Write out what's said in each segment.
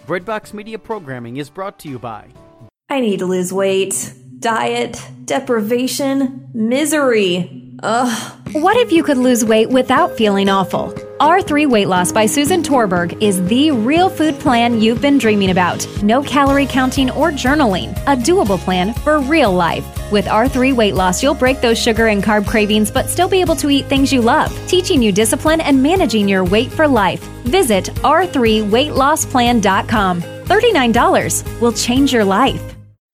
Breadbox Media programming is brought to you by... I need to lose weight. Diet, deprivation, misery. Ugh. What if you could lose weight without feeling awful? R3 Weight Loss by Susan Torberg is the real food plan you've been dreaming about. No calorie counting or journaling. A doable plan for real life. With R3 Weight Loss, you'll break those sugar and carb cravings but still be able to eat things you love, teaching you discipline and managing your weight for life. Visit r3weightlossplan.com. $39 will change your life.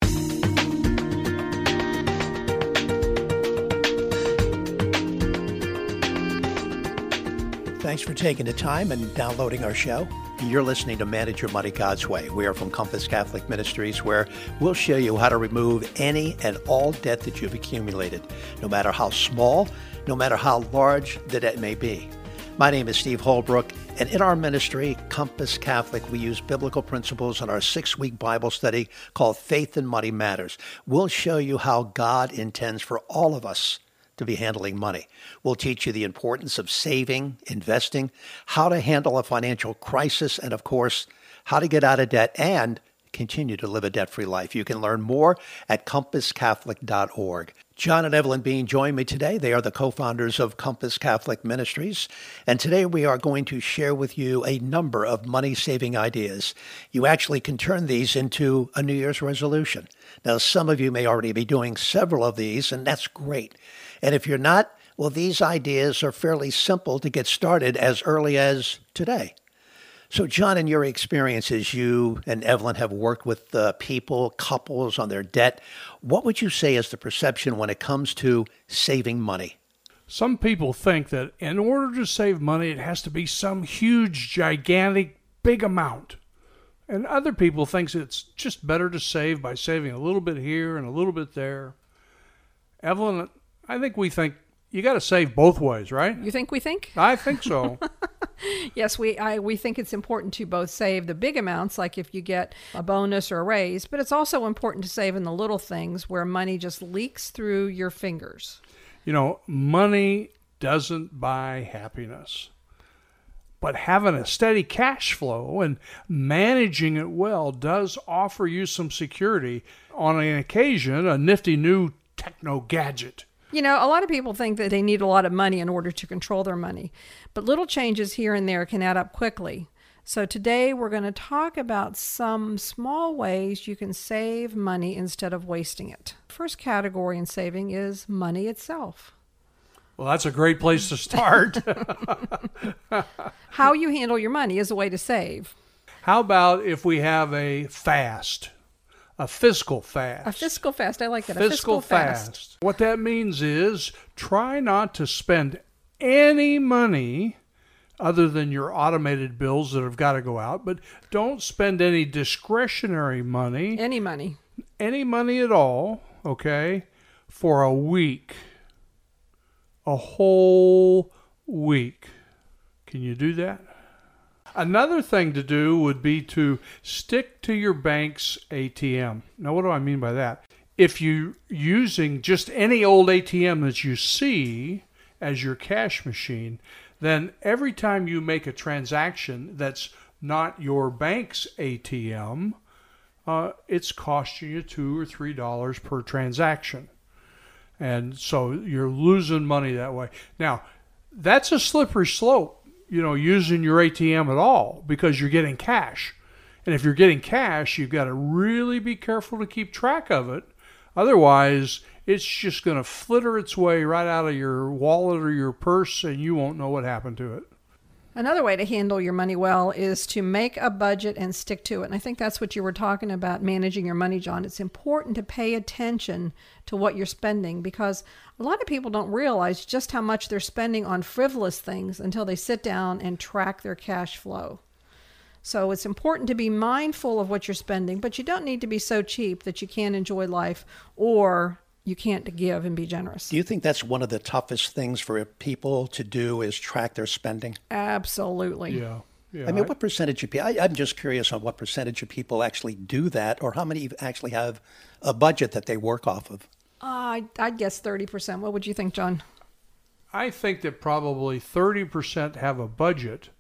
Thanks for taking the time and downloading our show. You're listening to Manage Your Money God's Way. We are from Compass Catholic Ministries, where we'll show you how to remove any and all debt that you've accumulated, no matter how small, no matter how large the debt may be. My name is Steve Holbrook, and in our ministry, Compass Catholic, we use biblical principles in our 6-week Bible study called Faith and Money Matters. We'll show you how God intends for all of us to be handling money. We'll teach you the importance of saving, investing, how to handle a financial crisis, and of course, how to get out of debt and continue to live a debt-free life. You can learn more at compasscatholic.org. John and Evelyn Bean join me today. They are the co-founders of Compass Catholic Ministries. And today we are going to share with you a number of money-saving ideas. You actually can turn these into a New Year's resolution. Now, some of you may already be doing several of these, and that's great. And if you're not, well, these ideas are fairly simple to get started as early as today. So, John, in your experiences, you and Evelyn have worked with people, couples on their debt. What would you say is the perception when it comes to saving money? Some people think that in order to save money, it has to be some huge, gigantic, big amount. And other people think it's just better to save by saving a little bit here and a little bit there. Evelyn, I think we think you got to save both ways, right? You think we think? I think so. Yes, we think it's important to both save the big amounts, like if you get a bonus or a raise, but it's also important to save in the little things where money just leaks through your fingers. You know, money doesn't buy happiness, but having a steady cash flow and managing it well does offer you some security. On an occasion, a nifty new techno gadget. You know, a lot of people think that they need a lot of money in order to control their money, but little changes here and there can add up quickly. So today we're going to talk about some small ways you can save money instead of wasting it. First category in saving is money itself. Well, that's a great place to start. How you handle your money is a way to save. How about if we have a fast? A fiscal fast. A fiscal fast. I like that. Fiscal a fiscal fast. What that means is try not to spend any money other than your automated bills that have got to go out, but don't spend any discretionary money. Any money. Any money at all, okay, for a week. A whole week. Can you do that? Another thing to do would be to stick to your bank's ATM. Now, what do I mean by that? If you're using just any old ATM that you see as your cash machine, then every time you make a transaction that's not your bank's ATM, it's costing you $2 or $3 per transaction. And so you're losing money that way. Now, that's a slippery slope. You know, using your ATM at all, because you're getting cash. And if you're getting cash, you've got to really be careful to keep track of it. Otherwise, it's just going to flitter its way right out of your wallet or your purse, and you won't know what happened to it. Another way to handle your money well is to make a budget and stick to it. And I think that's what you were talking about, managing your money, John. It's important to pay attention to what you're spending, because a lot of people don't realize just how much they're spending on frivolous things until they sit down and track their cash flow. So it's important to be mindful of what you're spending, but you don't need to be so cheap that you can't enjoy life or you can't give and be generous. Do you think that's one of the toughest things for people to do, is track their spending? Absolutely. Yeah. I mean, what percentage of people, I'm just curious on what percentage of people actually do that, or how many actually have a budget that they work off of? I'd guess 30%. What would you think, John? I think that probably 30% have a budget,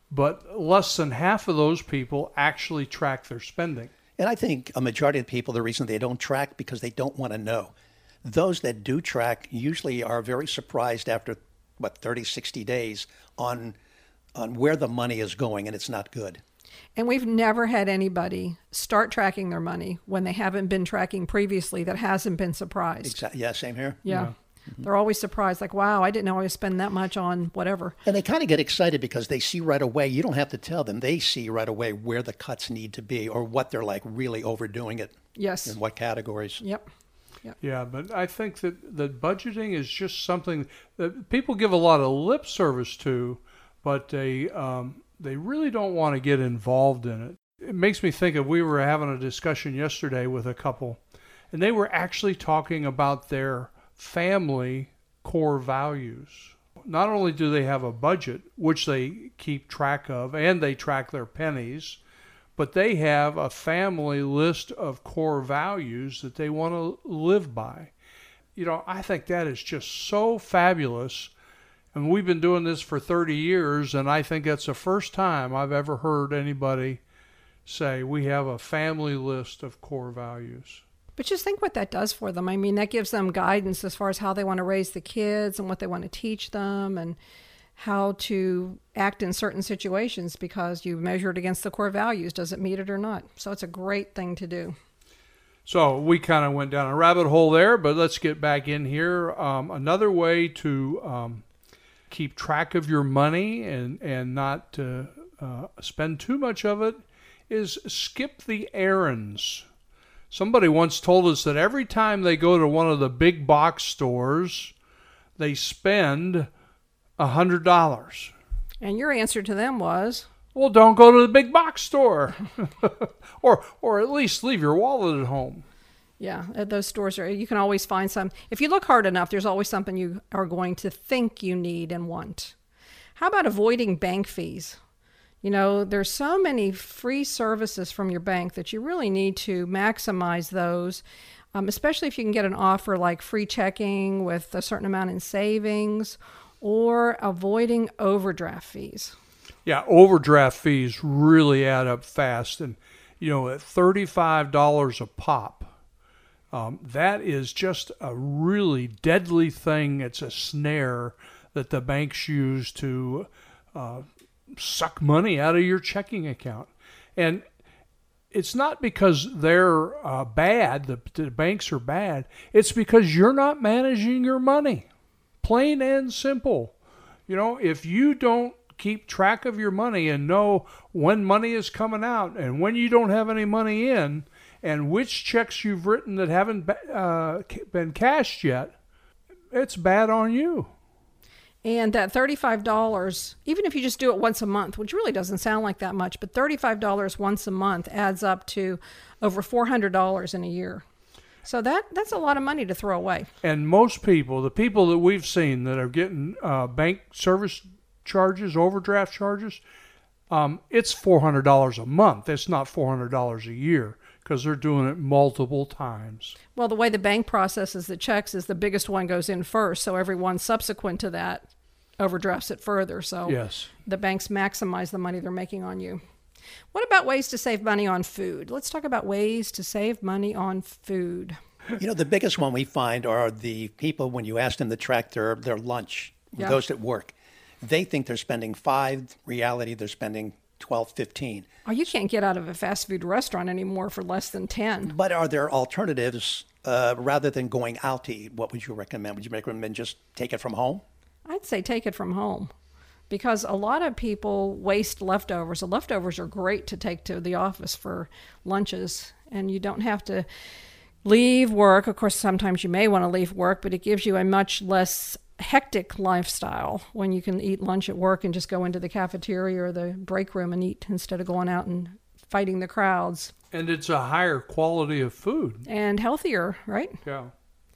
but less than half of those people actually track their spending. And I think a majority of people, the reason they don't track because they don't want to know. Those that do track usually are very surprised after, 30, 60 days on where the money is going, and it's not good. And we've never had anybody start tracking their money when they haven't been tracking previously that hasn't been surprised. Exactly. Yeah, same here. Yeah. They're always surprised, like, wow, I didn't know I was spending that much on whatever. And they kind of get excited because they see right away, you don't have to tell them, they see right away where the cuts need to be or what they're like really overdoing it. Yes. In what categories. Yep. Yeah, but I think that budgeting is just something that people give a lot of lip service to, but they really don't want to get involved in it. It makes me think of, we were having a discussion yesterday with a couple, and they were actually talking about their family core values. Not only do they have a budget, which they keep track of, and they track their pennies, but they have a family list of core values that they want to live by. I think that is just so fabulous. And we've been doing this for 30 years, and I think that's the first time I've ever heard anybody say we have a family list of core values. But just think what that does for them. I mean, that gives them guidance as far as how they want to raise the kids and what they want to teach them and how to act in certain situations because you measure it against the core values. Does it meet it or not? So it's a great thing to do. So we kind of went down a rabbit hole there, but let's get back in here. Another way to keep track of your money and not spend too much of it is skip the errands. Somebody once told us that every time they go to one of the big box stores, they spend $100. And your answer to them was, well, don't go to the big box store. or at least leave your wallet at home. Yeah, at those stores, you can always find some. If you look hard enough, there's always something you are going to think you need and want. How about avoiding bank fees? There's so many free services from your bank that you really need to maximize those, especially if you can get an offer like free checking with a certain amount in savings or avoiding overdraft fees. Yeah, overdraft fees really add up fast. And, at $35 a pop, that is just a really deadly thing. It's a snare that the banks use to suck money out of your checking account. And it's not because they're bad, the banks are bad. It's because you're not managing your money. Plain and simple. If you don't keep track of your money and know when money is coming out and when you don't have any money in and which checks you've written that haven't been cashed yet, it's bad on you. And that $35, even if you just do it once a month, which really doesn't sound like that much, but $35 once a month adds up to over $400 in a year. So that's a lot of money to throw away. And most people, the people that we've seen that are getting bank service charges, overdraft charges, it's $400 a month. It's not $400 a year because they're doing it multiple times. Well, the way the bank processes the checks is the biggest one goes in first, so everyone subsequent to that overdrafts it further. So yes, the banks maximize the money they're making on you. What about ways to save money on food? Let's talk about ways to save money on food. The biggest one we find are the people, when you ask them to track their lunch, those that work, they think they're spending $5. Reality, they're spending $12, $15. Oh, you can't get out of a fast food restaurant anymore for less than $10. But are there alternatives rather than going out to eat? What would you recommend? Would you recommend just take it from home? I'd say take it from home because a lot of people waste leftovers. The leftovers are great to take to the office for lunches, and you don't have to leave work. Of course, sometimes you may want to leave work, but it gives you a much less hectic lifestyle when you can eat lunch at work and just go into the cafeteria or the break room and eat instead of going out and fighting the crowds. And it's a higher quality of food. And healthier, right? Yeah.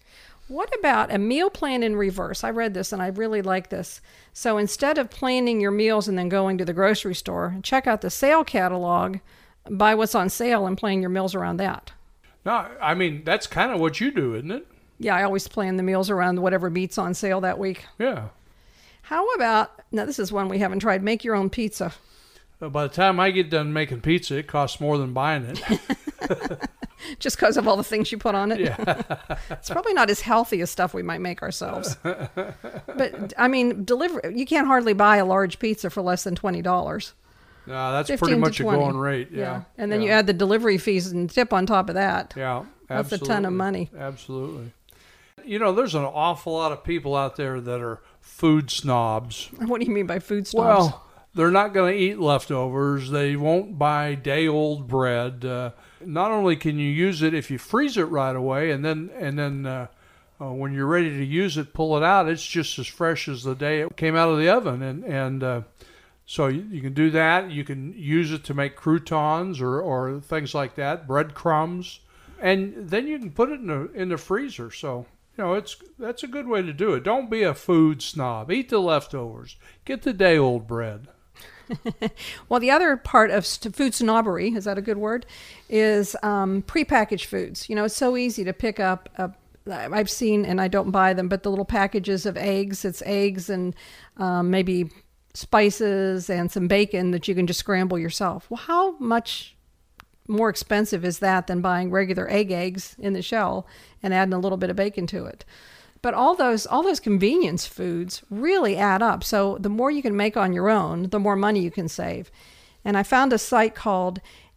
What about a meal plan in reverse? I read this and I really like this. So instead of planning your meals and then going to the grocery store, check out the sale catalog, buy what's on sale and plan your meals around that. No, I mean, that's kind of what you do, isn't it? Yeah, I always plan the meals around whatever meat's on sale that week. Yeah. How about, now this is one we haven't tried, make your own pizza. By the time I get done making pizza, it costs more than buying it. Just because of all the things you put on it. Yeah. It's probably not as healthy as stuff we might make ourselves. But I mean, you can't hardly buy a large pizza for less than $20. No, that's 15 pretty to much a 20. going rate. Yeah. And then yeah. you add the delivery fees and tip on top of that. Yeah, That's a ton of money. Absolutely. You know, there's an awful lot of people out there that are food snobs. What do you mean by food snobs? Well, they're not going to eat leftovers. They won't buy day-old bread. Not only can you use it if you freeze it right away, and then when you're ready to use it, pull it out. It's just as fresh as the day it came out of the oven, and so you can do that. You can use it to make croutons or things like that, breadcrumbs, and then you can put it in the freezer. So you know that's a good way to do it. Don't be a food snob. Eat the leftovers. Get the day-old bread. Well, the other part of food snobbery, is that a good word, is prepackaged foods. You know, it's so easy to pick up, I've seen, and I don't buy them, but the little packages of eggs. It's eggs and maybe spices and some bacon that you can just scramble yourself. Well, how much more expensive is that than buying regular eggs in the shell and adding a little bit of bacon to it? But all those convenience foods really add up. So the more you can make on your own, the more money you can save. And I found a site called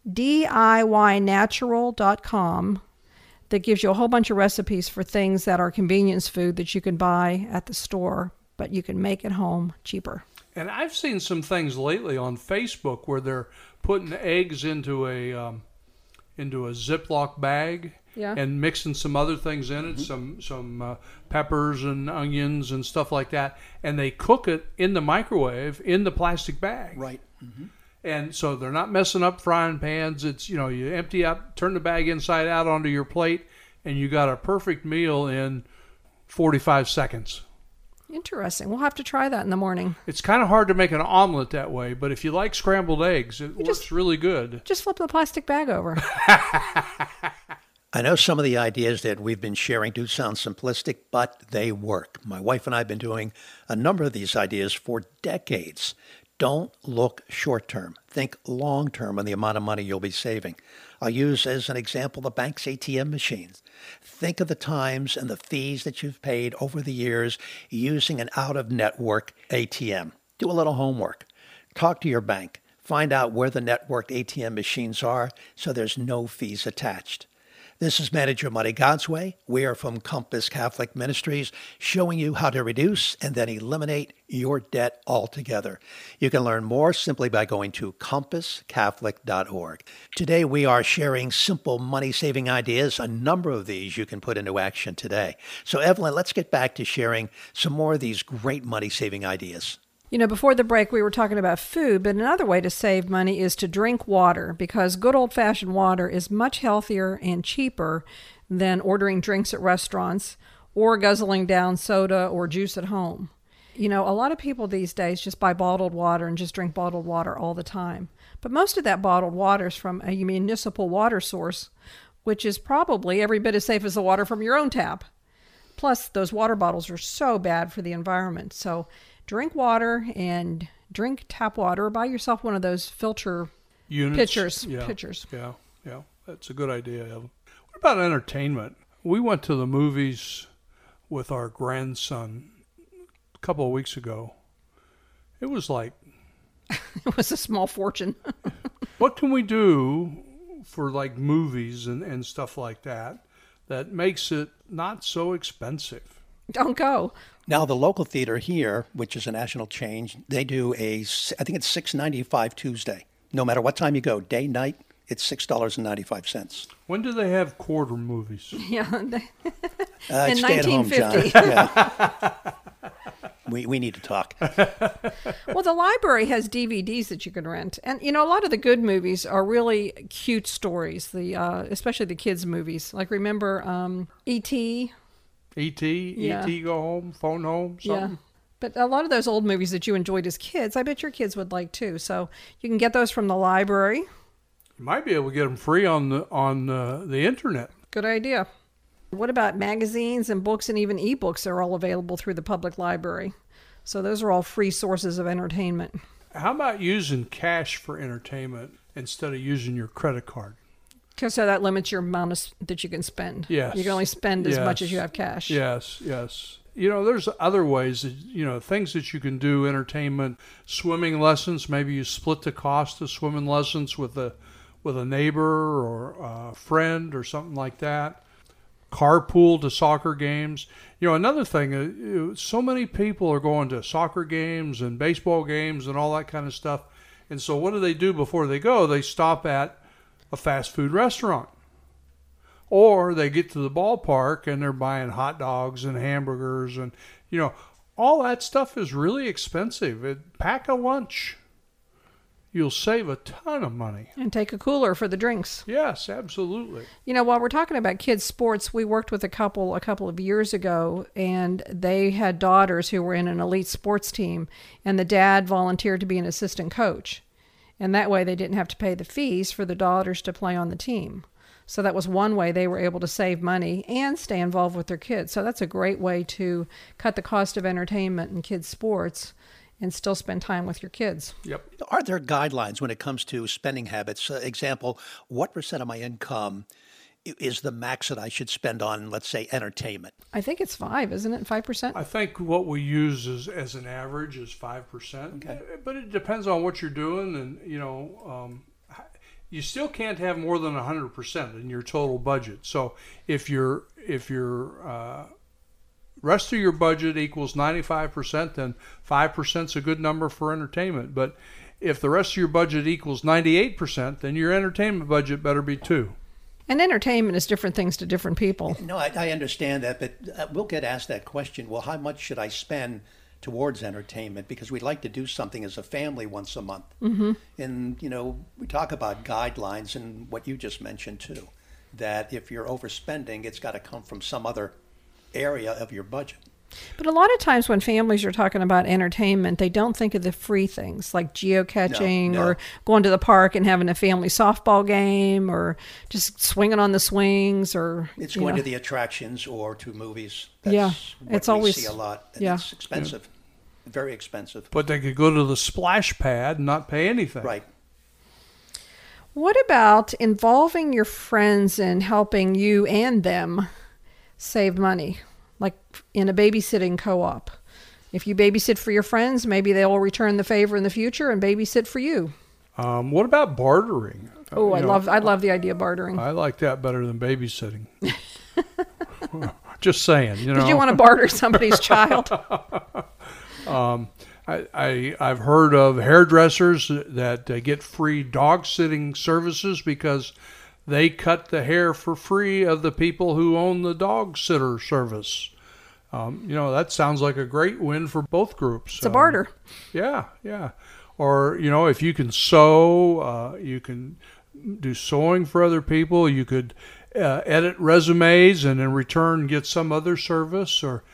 DIYnatural.com that gives you a whole bunch of recipes for things that are convenience food that you can buy at the store, but you can make at home cheaper. And I've seen some things lately on Facebook where they're putting eggs into a Ziploc bag. Yeah. And mixing some other things in it, some peppers and onions and stuff like that, and they cook it in the microwave in the plastic bag. Right. Mm-hmm. And so they're not messing up frying pans. It's, you know, you empty out, turn the bag inside out onto your plate, and you got a perfect meal in 45 seconds. Interesting. We'll have to try that in the morning. It's kind of hard to make an omelet that way, but if you like scrambled eggs, it works really good. Just flip the plastic bag over. I know some of the ideas that we've been sharing do sound simplistic, but they work. My wife and I have been doing a number of these ideas for decades. Don't look short-term. Think long-term on the amount of money you'll be saving. I'll use as an example the bank's ATM machines. Think of the times and the fees that you've paid over the years using an out-of-network ATM. Do a little homework. Talk to your bank. Find out where the networked ATM machines are so there's no fees attached. This is Manage Your Money God's Way. We are from Compass Catholic Ministries, showing you how to reduce and then eliminate your debt altogether. You can learn more simply by going to compasscatholic.org. Today we are sharing simple money-saving ideas. A number of these you can put into action today. So Evelyn, let's get back to sharing some more of these great money-saving ideas. You know, before the break, we were talking about food, but another way to save money is to drink water, because good old-fashioned water is much healthier and cheaper than ordering drinks at restaurants or guzzling down soda or juice at home. You know, a lot of people these days just buy bottled water and just drink bottled water all the time. But most of that bottled water is from a municipal water source, which is probably every bit as safe as the water from your own tap. Plus, those water bottles are so bad for the environment. So drink water and drink tap water, or buy yourself one of those filter units. Pitchers. Yeah. That's a good idea, Evan. What about entertainment? We went to the movies with our grandson a couple of weeks ago. It was like... It was a small fortune. What can we do for like movies and stuff like that makes it not so expensive? Don't go. Now, the local theater here, which is a national chain, they do I think it's $6.95 Tuesday. No matter what time you go, day, night, it's $6.95. When do they have quarter movies? Yeah. In stay at home, John. 1950. Yeah. We need to talk. Well, the library has DVDs that you can rent. And, you know, a lot of the good movies are really cute stories, especially the kids' movies. Like, remember E.T.? E.T., Yeah. E.T. Go Home, Phone Home, something? Yeah. But a lot of those old movies that you enjoyed as kids, I bet your kids would like too. So you can get those from the library. You might be able to get them free on the internet. Good idea. What about magazines and books and even ebooks are all available through the public library. So those are all free sources of entertainment. How about using cash for entertainment instead of using your credit card? Because so that limits your amount that you can spend. Yes. You can only spend as much as you have cash. Yes, yes. There's other ways that, things that you can do, entertainment, swimming lessons. Maybe you split the cost of swimming lessons with a neighbor or a friend or something like that. Carpool to soccer games. Another thing, so many people are going to soccer games and baseball games and all that kind of stuff. And so what do they do before they go? They stop at a fast food restaurant. Or they get to the ballpark and they're buying hot dogs and hamburgers and, all that stuff is really expensive. Pack a lunch. You'll save a ton of money. And take a cooler for the drinks. Yes, absolutely. While we're talking about kids' sports, we worked with a couple of years ago, and they had daughters who were in an elite sports team, and the dad volunteered to be an assistant coach. And that way they didn't have to pay the fees for the daughters to play on the team. So that was one way they were able to save money and stay involved with their kids. So that's a great way to cut the cost of entertainment in kids' sports and still spend time with your kids. Yep. Are there guidelines when it comes to spending habits? Example, what % of my income is the max that I should spend on, let's say, entertainment? I think it's 5, isn't it? 5%? I think what we use as an average is 5%. Okay. But it depends on what you're doing, and you still can't have more than 100% in your total budget. So if your rest of your budget equals 95%, then 5% is a good number for entertainment. But if the rest of your budget equals 98%, then your entertainment budget better be 2. And entertainment is different things to different people. No, I understand that, but we'll get asked that question. Well, how much should I spend towards entertainment? Because we'd like to do something as a family once a month. Mm-hmm. And, we talk about guidelines and what you just mentioned too, that if you're overspending, it's got to come from some other area of your budget. But a lot of times when families are talking about entertainment, they don't think of the free things like geocaching or going to the park and having a family softball game or just swinging on the swings or... It's going to the attractions or to movies. That's what we see a lot. And it's expensive. Very expensive. But they could go to the splash pad and not pay anything. Right. What about involving your friends in helping you and them save money? Like in a babysitting co-op. If you babysit for your friends, maybe they'll return the favor in the future and babysit for you. What about bartering? Oh, I love the idea of bartering. I like that better than babysitting. Just saying, Did you want to barter somebody's child? I've heard of hairdressers that get free dog sitting services because they cut the hair for free of the people who own the dog sitter service. That sounds like a great win for both groups. It's a barter. Yeah. Or, if you can sew, you can do sewing for other people. You could edit resumes and in return get some other service. Or,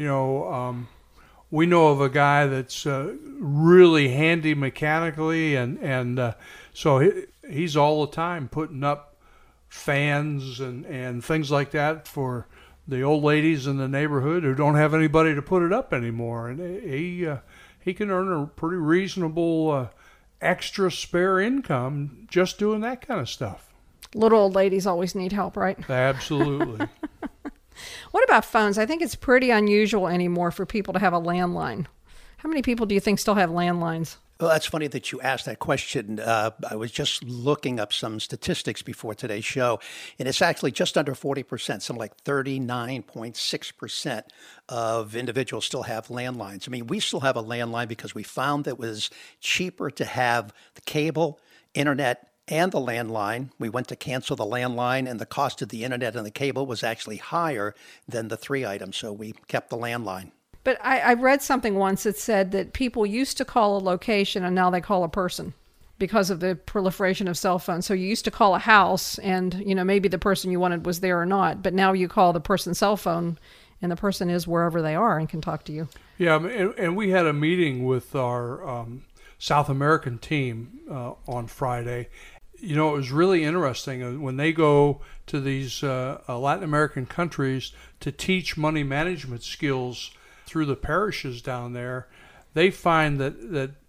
we know of a guy that's really handy mechanically, and so he's all the time putting up fans and things like that for the old ladies in the neighborhood who don't have anybody to put it up anymore. And he can earn a pretty reasonable extra spare income just doing that kind of stuff. Little old ladies always need help, right? Absolutely. What about phones? I think it's pretty unusual anymore for people to have a landline. How many people do you think still have landlines? Well, that's funny that you asked that question. I was just looking up some statistics before today's show, and it's actually just under 40%, something like 39.6% of individuals still have landlines. I mean, we still have a landline because we found that it was cheaper to have the cable, internet, and the landline. We went to cancel the landline, and the cost of the internet and the cable was actually higher than the 3 items, so we kept the landline. But I read something once that said that people used to call a location and now they call a person because of the proliferation of cell phones. So you used to call a house and, maybe the person you wanted was there or not. But now you call the person's cell phone and the person is wherever they are and can talk to you. Yeah, and we had a meeting with our South American team on Friday. It was really interesting when they go to these Latin American countries to teach money management skills through the parishes down there. They find that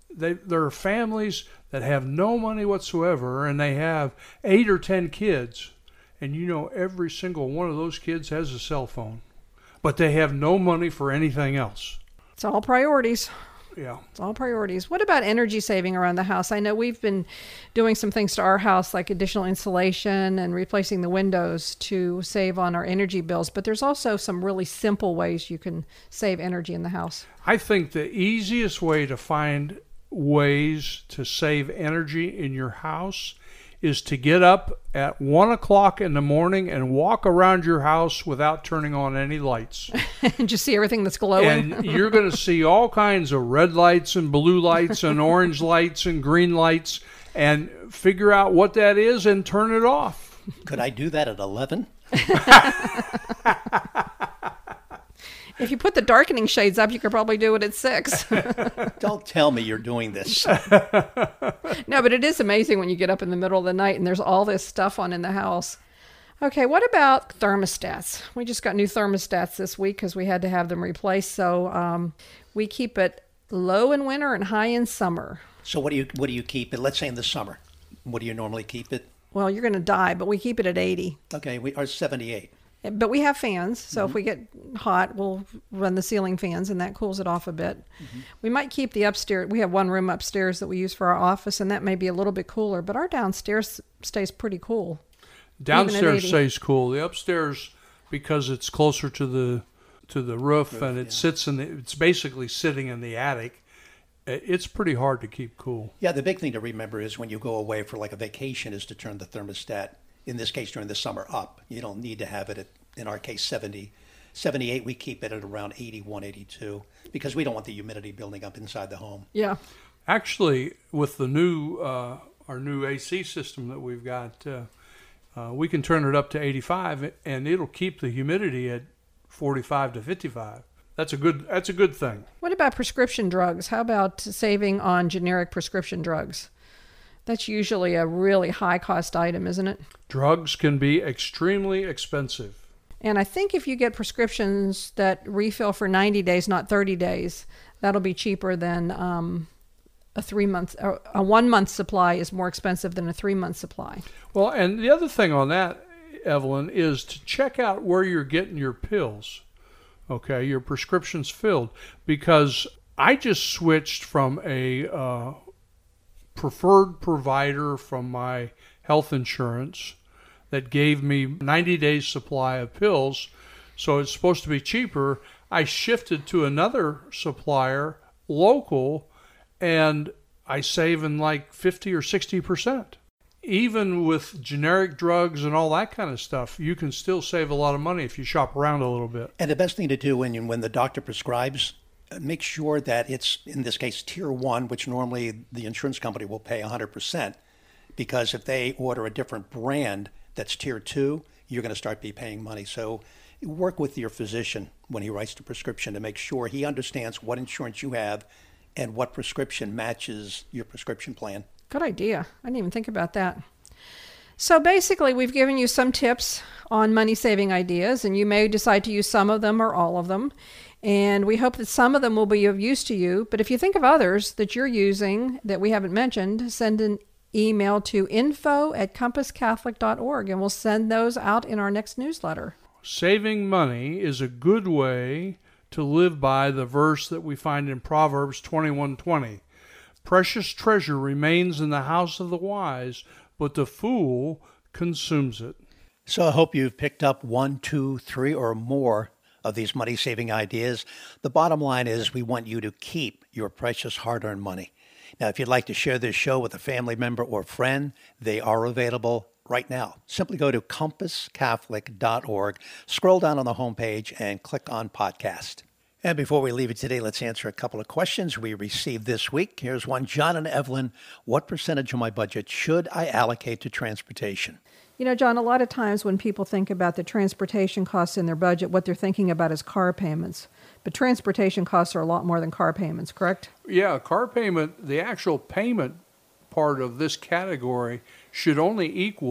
there are families that have no money whatsoever, and they have 8 or 10 kids, and every single one of those kids has a cell phone, but they have no money for anything else. It's all priorities. Yeah. It's all priorities. What about energy saving around the house? I know we've been doing some things to our house, like additional insulation and replacing the windows to save on our energy bills. But there's also some really simple ways you can save energy in the house. I think the easiest way to find ways to save energy in your house is to get up at 1 o'clock in the morning and walk around your house without turning on any lights. And just see everything that's glowing. And you're going to see all kinds of red lights and blue lights and orange lights and green lights, and figure out what that is and turn it off. Could I do that at 11? If you put the darkening shades up, you could probably do it at 6. Don't tell me you're doing this. No, but it is amazing when you get up in the middle of the night and there's all this stuff on in the house. Okay, what about thermostats? We just got new thermostats this week because we had to have them replaced. So we keep it low in winter and high in summer. So what do you keep it? Let's say in the summer. What do you normally keep it? Well, you're going to die, but we keep it at 80. Okay, we are 78. But we have fans, so if we get hot, we'll run the ceiling fans, and that cools it off a bit. We might keep the upstairs. We have one room upstairs that we use for our office, and that may be a little bit cooler, but our downstairs stays pretty cool. Downstairs stays cool. The upstairs, because it's closer to the roof and it sits it's basically sitting in the attic. It's pretty hard to keep cool. Yeah, the big thing to remember is when you go away for like a vacation is to turn the thermostat, in this case during the summer, up. You don't need to have it at, in our case, 70. 78, we keep it at around 81, 82, because we don't want the humidity building up inside the home. Yeah. Actually, with the new our new AC system that we've got, we can turn it up to 85, and it'll keep the humidity at 45 to 55. That's a good thing. What about prescription drugs? How about saving on generic prescription drugs? That's usually a really high-cost item, isn't it? Drugs can be extremely expensive. And I think if you get prescriptions that refill for 90 days, not 30 days, that'll be cheaper than a 3-month. A 1-month supply is more expensive than a 3-month supply. Well, and the other thing on that, Evelyn, is to check out where you're getting your pills. Okay, your prescriptions filled. Because I just switched from a preferred provider from my health insurance that gave me 90 days supply of pills, so it's supposed to be cheaper. I shifted to another supplier, local, and I save in like 50 or 60%. Even with generic drugs and all that kind of stuff, you can still save a lot of money if you shop around a little bit. And the best thing to do when the doctor prescribes, make sure that it's, in this case, Tier 1, which normally the insurance company will pay 100%, because if they order a different brand that's Tier 2, you're going to start paying money. So work with your physician when he writes the prescription to make sure he understands what insurance you have and what prescription matches your prescription plan. Good idea. I didn't even think about that. So basically, we've given you some tips on money-saving ideas, and you may decide to use some of them or all of them. And we hope that some of them will be of use to you. But if you think of others that you're using that we haven't mentioned, send an email to info@compasscatholic.org, and we'll send those out in our next newsletter. Saving money is a good way to live by the verse that we find in Proverbs 21:20. Precious treasure remains in the house of the wise, but the fool consumes it. So I hope you've picked up 1, 2, 3, or more of these money-saving ideas. The bottom line is we want you to keep your precious hard-earned money. Now, if you'd like to share this show with a family member or friend, they are available right now. Simply go to compasscatholic.org, scroll down on the homepage, and click on podcast. And before we leave it today, let's answer a couple of questions we received this week. Here's one. John and Evelyn, what percentage of my budget should I allocate to transportation? You know, John, a lot of times when people think about the transportation costs in their budget, what they're thinking about is car payments. But transportation costs are a lot more than car payments, correct? Yeah, car payment, the actual payment part of this category should only equal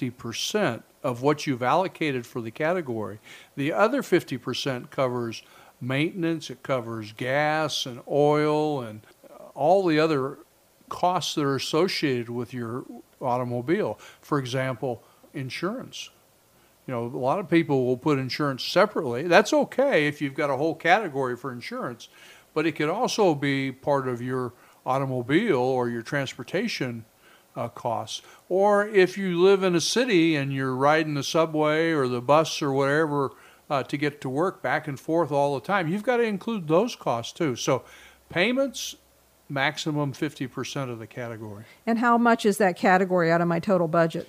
50% of what you've allocated for the category. The other 50% covers maintenance, it covers gas and oil and all the other costs that are associated with your automobile. For example, insurance. A lot of people will put insurance separately. That's okay if you've got a whole category for insurance, but it could also be part of your automobile or your transportation costs. Or if you live in a city and you're riding the subway or the bus or whatever to get to work back and forth all the time, you've got to include those costs too. So payments, maximum 50% of the category. And how much is that category out of my total budget?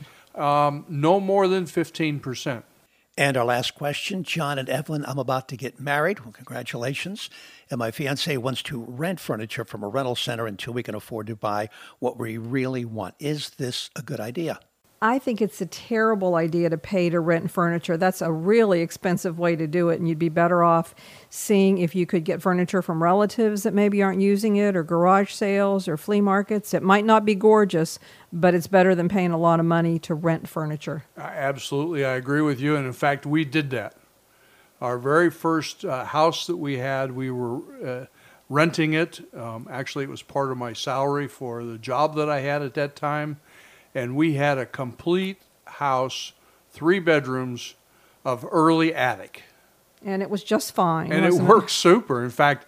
No more than 15%. And our last question, John and Evelyn, I'm about to get married. Well, congratulations. And my fiance wants to rent furniture from a rental center until we can afford to buy what we really want. Is this a good idea? I think it's a terrible idea to pay to rent furniture. That's a really expensive way to do it, and you'd be better off seeing if you could get furniture from relatives that maybe aren't using it, or garage sales or flea markets. It might not be gorgeous, but it's better than paying a lot of money to rent furniture. Absolutely, I agree with you, and in fact, we did that. Our very first house that we had, we were renting it. Actually, it was part of my salary for the job that I had at that time. And we had a complete house, 3 bedrooms of early attic. And it was just fine. And it worked super. In fact,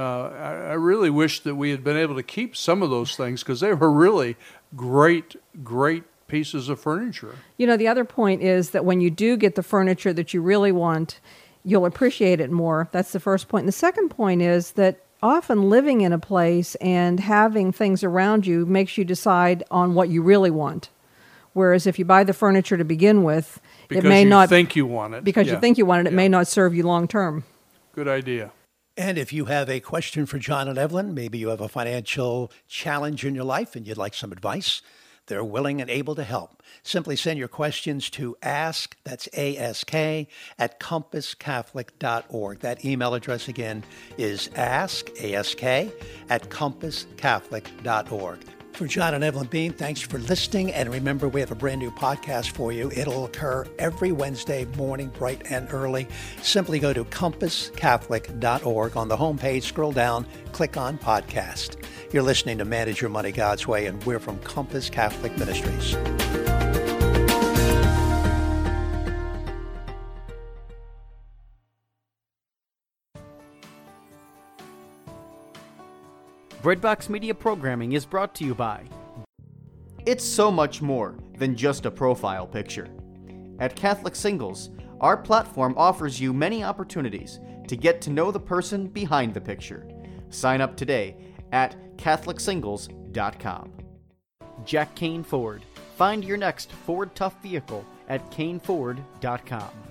I really wish that we had been able to keep some of those things because they were really great pieces of furniture. The other point is that when you do get the furniture that you really want, you'll appreciate it more. That's the first point. And the second point is that often living in a place and having things around you makes you decide on what you really want. Whereas if you buy the furniture to begin with, because it may not think you want it. Because you think you want it, it may not serve you long term. Good idea. And if you have a question for John and Evelyn, maybe you have a financial challenge in your life and you'd like some advice, they're willing and able to help. Simply send your questions to ask, that's ASK, at compasscatholic.org. That email address again is ask, ASK, at compasscatholic.org. For John and Evelyn Bean, thanks for listening. And remember, we have a brand new podcast for you. It'll occur every Wednesday morning, bright and early. Simply go to compasscatholic.org. On the homepage, scroll down, click on podcast. You're listening to Manage Your Money God's Way, and we're from Compass Catholic Ministries. Breadbox Media programming is brought to you by. It's so much more than just a profile picture. At Catholic Singles, our platform offers you many opportunities to get to know the person behind the picture. Sign up today at CatholicSingles.com. Jack Kane Ford. Find your next Ford Tough vehicle at CaneFord.com.